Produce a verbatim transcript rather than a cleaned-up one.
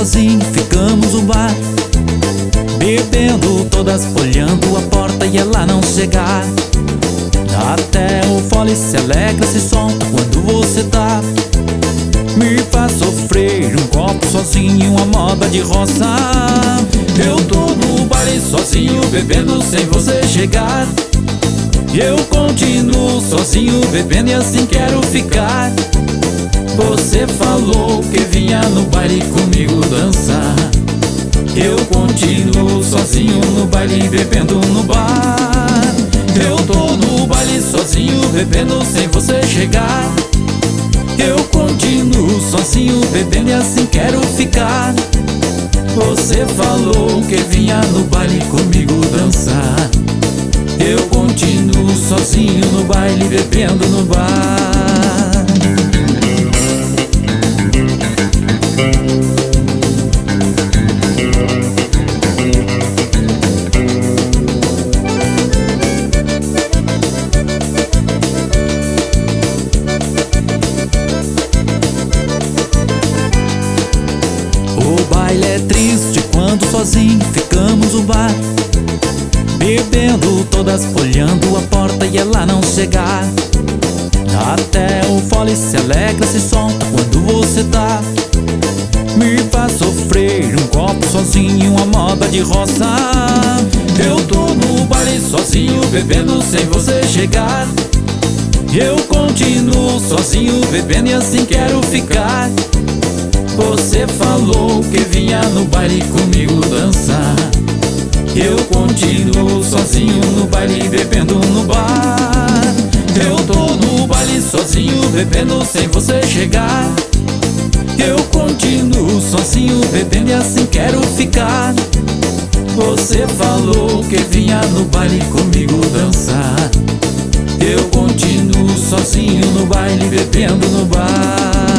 sozinho, ficamos no bar, bebendo, todas olhando a porta e ela não chegar. Até o fole se alegra, se solta quando você tá. Me faz sofrer um copo sozinho, uma moda de roça. Eu tô no baile sozinho, bebendo sem você chegar. E eu continuo sozinho, bebendo e assim quero ficar. Você falou que vinha no baile comigo dançar. Eu continuo sozinho no baile, bebendo no bar. Eu tô no baile sozinho, bebendo sem você chegar. Eu continuo sozinho, bebendo e assim quero ficar. Você falou que vinha no baile comigo dançar. Eu continuo sozinho no baile, bebendo no bar. O baile é triste quando sozinho ficamos no bar, bebendo, todas olhando a porta e ela não chegar. Até o fole se alegra, se solta quando você tá. Me faz sofrer um copo sozinho, uma moda de roça. Eu tô no baile sozinho, bebendo sem você chegar. Eu continuo sozinho, bebendo e assim quero ficar. Você falou que vinha no baile comigo dançar. Eu continuo sozinho no baile, bebendo no bar. Eu tô no baile sozinho, bebendo sem você chegar. Eu continuo sozinho, bebendo e assim quero ficar. Você falou que vinha no baile comigo dançar. Eu continuo sozinho no baile, bebendo no bar.